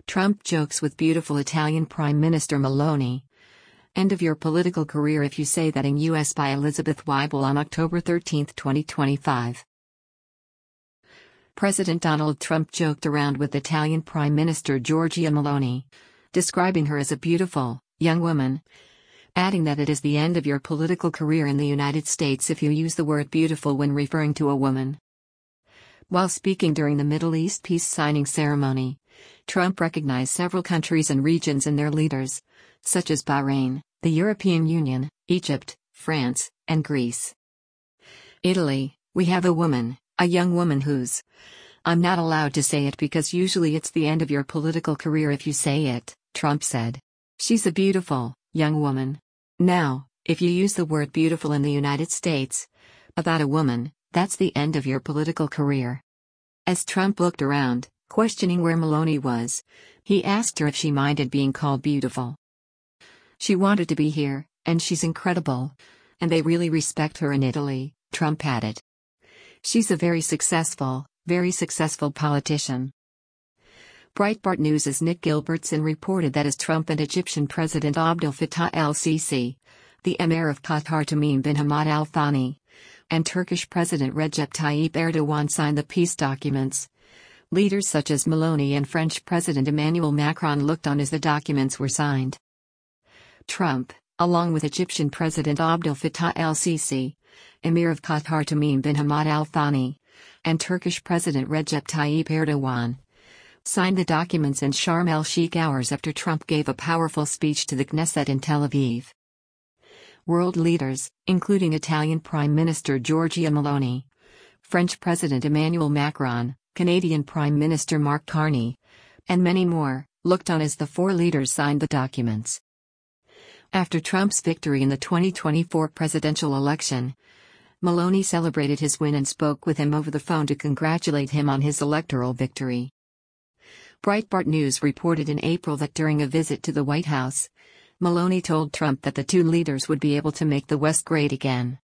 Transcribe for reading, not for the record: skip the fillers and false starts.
Trump jokes with beautiful Italian Prime Minister Meloni. End of your political career if you say that in U.S. by Elizabeth Weibel on October 13, 2025. President Donald Trump joked around with Italian Prime Minister Giorgia Meloni, describing her as a beautiful, young woman, adding that it is the end of your political career in the United States if you use the word beautiful when referring to a woman. While speaking during the Middle East peace signing ceremony, Trump recognized several countries and regions and their leaders, such as Bahrain, the European Union, Egypt, France, and Greece. Italy, we have a woman, a young woman who's. I'm not allowed to say it because usually it's the end of your political career if you say it, Trump said. She's a beautiful, young woman. Now, if you use the word beautiful in the United States about a woman, that's the end of your political career. As Trump looked around, questioning where Meloni was, he asked her if she minded being called beautiful. She wanted to be here, and she's incredible. And they really respect her in Italy, Trump added. She's a very successful politician. Breitbart News' Nick Gilbertson reported that as Trump and Egyptian President Abdel Fattah el-Sisi, the Emir of Qatar Tamim bin Hamad Al Thani, and Turkish President Recep Tayyip Erdogan signed the peace documents, leaders such as Meloni and French President Emmanuel Macron looked on as the documents were signed. Trump, along with Egyptian President Abdel Fattah el-Sisi, Emir of Qatar Tamim bin Hamad Al Thani, and Turkish President Recep Tayyip Erdogan, signed the documents in Sharm el-Sheikh hours after Trump gave a powerful speech to the Knesset in Tel Aviv. World leaders, including Italian Prime Minister Giorgia Meloni, French President Emmanuel Macron, Canadian Prime Minister Mark Carney, and many more, looked on as the four leaders signed the documents. After Trump's victory in the 2024 presidential election, Meloni celebrated his win and spoke with him over the phone to congratulate him on his electoral victory. Breitbart News reported in April that during a visit to the White House, Meloni told Trump that the two leaders would be able to make the West great again.